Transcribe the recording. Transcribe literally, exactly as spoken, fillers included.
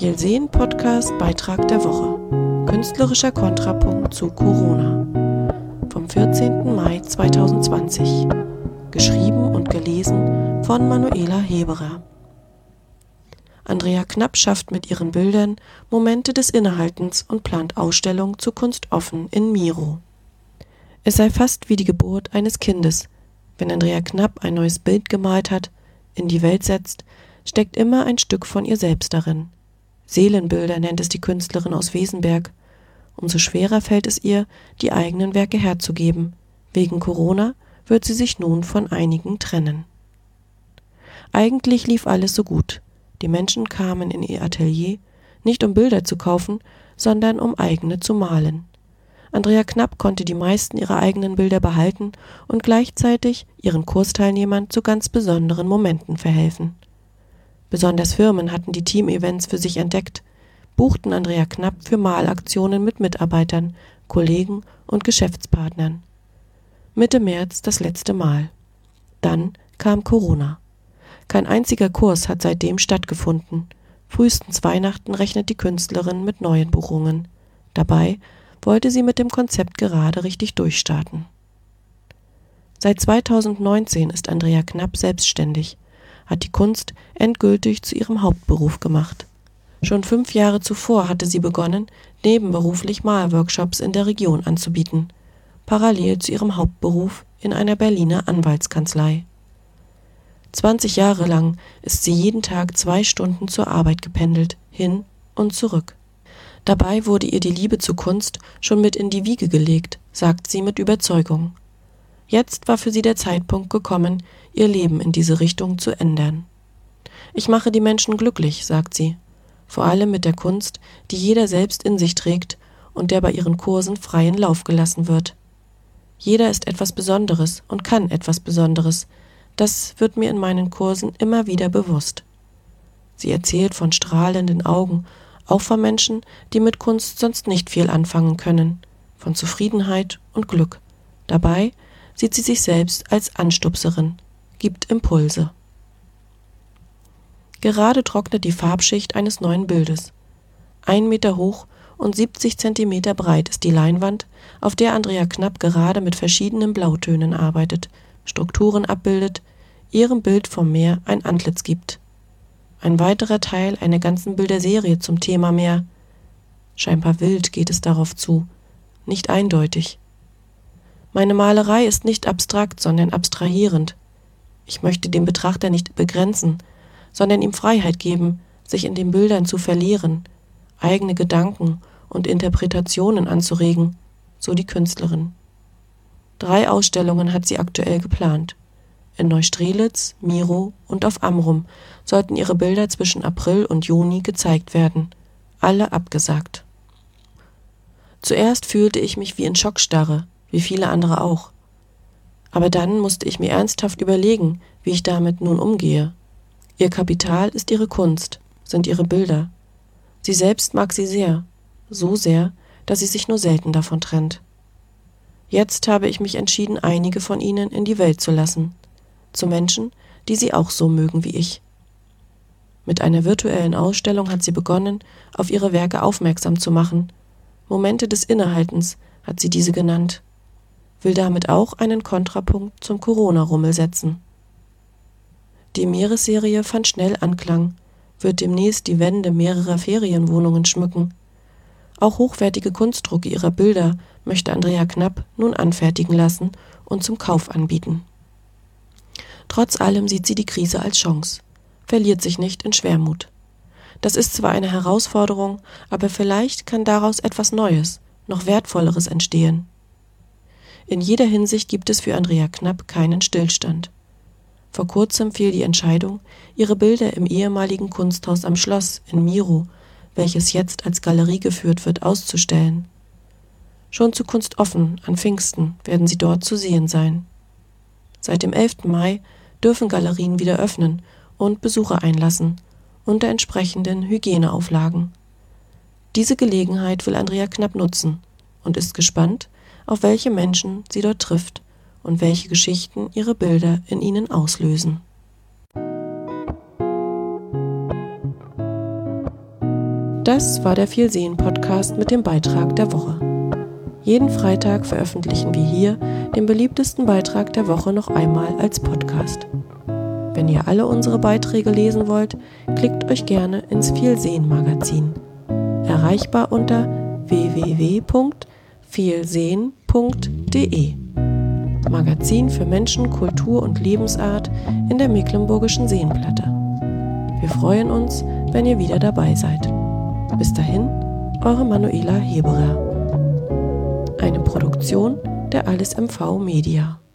Michael Sehn Podcast Beitrag der Woche. Künstlerischer Kontrapunkt zu Corona. Vom vierzehnten Mai zweitausendzwanzig. Geschrieben und gelesen von Manuela Heberer. Andrea Knapp schafft mit ihren Bildern Momente des Innehaltens und plant Ausstellung zu Kunst offen in Miro. Es sei fast wie die Geburt eines Kindes. Wenn Andrea Knapp ein neues Bild gemalt hat, in die Welt setzt, steckt immer ein Stück von ihr selbst darin. Seelenbilder nennt es die Künstlerin aus Wesenberg. Umso schwerer fällt es ihr, die eigenen Werke herzugeben. Wegen Corona wird sie sich nun von einigen trennen. Eigentlich lief alles so gut. Die Menschen kamen in ihr Atelier, nicht um Bilder zu kaufen, sondern um eigene zu malen. Andrea Knapp konnte die meisten ihrer eigenen Bilder behalten und gleichzeitig ihren Kursteilnehmern zu ganz besonderen Momenten verhelfen. Besonders Firmen hatten die Team-Events für sich entdeckt, buchten Andrea Knapp für Malaktionen mit Mitarbeitern, Kollegen und Geschäftspartnern. Mitte März das letzte Mal. Dann kam Corona. Kein einziger Kurs hat seitdem stattgefunden. Frühestens Weihnachten rechnet die Künstlerin mit neuen Buchungen. Dabei wollte sie mit dem Konzept gerade richtig durchstarten. Seit zweitausendneunzehn ist Andrea Knapp selbstständig, hat die Kunst endgültig zu ihrem Hauptberuf gemacht. Schon fünf Jahre zuvor hatte sie begonnen, nebenberuflich Malworkshops in der Region anzubieten, parallel zu ihrem Hauptberuf in einer Berliner Anwaltskanzlei. zwanzig Jahre lang ist sie jeden Tag zwei Stunden zur Arbeit gependelt, hin und zurück. Dabei wurde ihr die Liebe zur Kunst schon mit in die Wiege gelegt, sagt sie mit Überzeugung. Jetzt war für sie der Zeitpunkt gekommen, ihr Leben in diese Richtung zu ändern. Ich mache die Menschen glücklich, sagt sie, vor allem mit der Kunst, die jeder selbst in sich trägt und der bei ihren Kursen freien Lauf gelassen wird. Jeder ist etwas Besonderes und kann etwas Besonderes. Das wird mir in meinen Kursen immer wieder bewusst. Sie erzählt von strahlenden Augen, auch von Menschen, die mit Kunst sonst nicht viel anfangen können, von Zufriedenheit und Glück. Dabei sieht sie sich selbst als Anstupserin, gibt Impulse. Gerade trocknet die Farbschicht eines neuen Bildes. Ein Meter hoch und siebzig Zentimeter breit ist die Leinwand, auf der Andrea Knapp gerade mit verschiedenen Blautönen arbeitet, Strukturen abbildet, ihrem Bild vom Meer ein Antlitz gibt. Ein weiterer Teil einer ganzen Bilderserie zum Thema Meer. Scheinbar wild geht es darauf zu, nicht eindeutig. Meine Malerei ist nicht abstrakt, sondern abstrahierend. Ich möchte den Betrachter nicht begrenzen, sondern ihm Freiheit geben, sich in den Bildern zu verlieren, eigene Gedanken und Interpretationen anzuregen, so die Künstlerin. Drei Ausstellungen hat sie aktuell geplant. In Neustrelitz, Miro und auf Amrum sollten ihre Bilder zwischen April und Juni gezeigt werden. Alle abgesagt. Zuerst fühlte ich mich wie in Schockstarre, wie viele andere auch. Aber dann musste ich mir ernsthaft überlegen, wie ich damit nun umgehe. Ihr Kapital ist ihre Kunst, sind ihre Bilder. Sie selbst mag sie sehr, so sehr, dass sie sich nur selten davon trennt. Jetzt habe ich mich entschieden, einige von ihnen in die Welt zu lassen, zu Menschen, die sie auch so mögen wie ich. Mit einer virtuellen Ausstellung hat sie begonnen, auf ihre Werke aufmerksam zu machen. Momente des Innehaltens hat sie diese genannt. Will damit auch einen Kontrapunkt zum Corona-Rummel setzen. Die Meeresserie fand schnell Anklang, wird demnächst die Wände mehrerer Ferienwohnungen schmücken. Auch hochwertige Kunstdrucke ihrer Bilder möchte Andrea Knapp nun anfertigen lassen und zum Kauf anbieten. Trotz allem sieht sie die Krise als Chance, verliert sich nicht in Schwermut. Das ist zwar eine Herausforderung, aber vielleicht kann daraus etwas Neues, noch Wertvolleres entstehen. In jeder Hinsicht gibt es für Andrea Knapp keinen Stillstand. Vor kurzem fiel die Entscheidung, ihre Bilder im ehemaligen Kunsthaus am Schloss in Miro, welches jetzt als Galerie geführt wird, auszustellen. Schon zu Kunst offen an Pfingsten werden sie dort zu sehen sein. Seit dem elften Mai dürfen Galerien wieder öffnen und Besucher einlassen, unter entsprechenden Hygieneauflagen. Diese Gelegenheit will Andrea Knapp nutzen und ist gespannt, auf welche Menschen sie dort trifft und welche Geschichten ihre Bilder in ihnen auslösen. Das war der Vielsehen-Podcast mit dem Beitrag der Woche. Jeden Freitag veröffentlichen wir hier den beliebtesten Beitrag der Woche noch einmal als Podcast. Wenn ihr alle unsere Beiträge lesen wollt, klickt euch gerne ins Vielsehen-Magazin. Erreichbar unter w w w punkt vielsehen punkt de. Magazin für Menschen, Kultur und Lebensart in der Mecklenburgischen Seenplatte. Wir freuen uns, wenn ihr wieder dabei seid. Bis dahin, eure Manuela Heberer. Eine Produktion der Alles M V Media.